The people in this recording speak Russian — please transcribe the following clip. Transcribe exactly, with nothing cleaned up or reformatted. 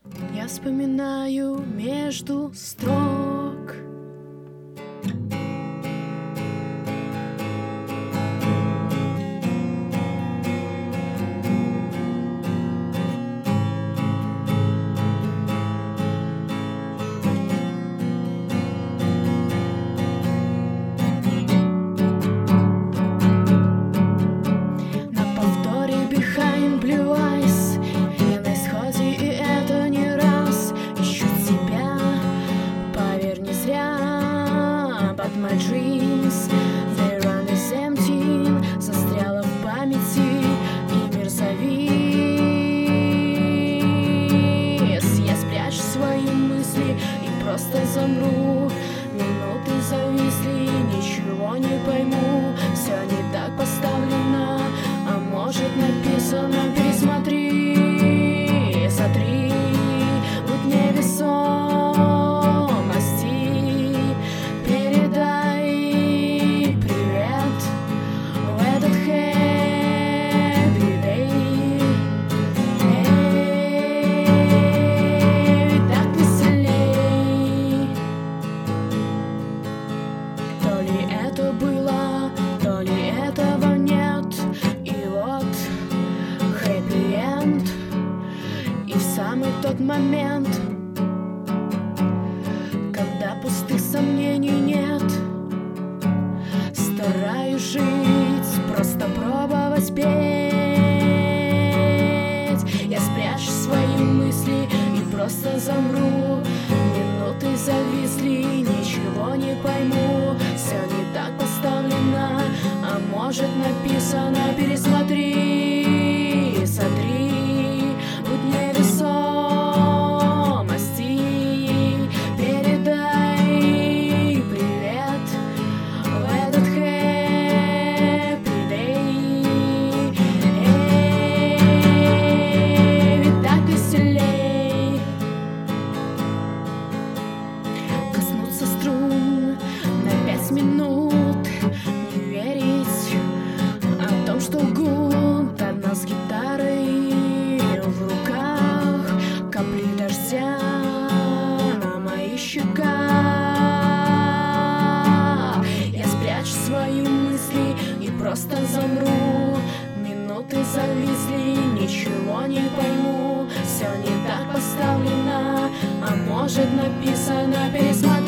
Я вспоминаю между строк. На повторе behind blue eyes. Я на исходе, и это не раз. Ищу тебя, поверь, не зря. But my dreams, they run is empty. Застряла в памяти, и мир завис. Я спрячу свои мысли и просто замру. Минуты зависли, ничего не пойму. Все не так поставлено, а может написано. Пересмотри, сотри, будь невесомости. Передай привет в этот happy day. Эй, так веселей. То ли это было, то ли этого нет. И вот happy end. И в самый тот момент, когда пустых сомнений нет, стараюсь жить, просто пробовать петь. Я спрячу свои мысли и просто замру. Минуты зависли, ничего не пойму. Все не так поставлено, а может написано. Пересмотри, сотри, будь невесомости. Передай привет в этот happy day. Эй, ведь так веселей. Коснуться струн на пять минут. Не верить о том, что лгут. Одна с гитарой в руках. Капли дождя на моих щеках. Я спрячу свои мысли и просто замру. Минуты зависли, ничего не пойму. Все не так поставлено, а может написано. Пересмотри.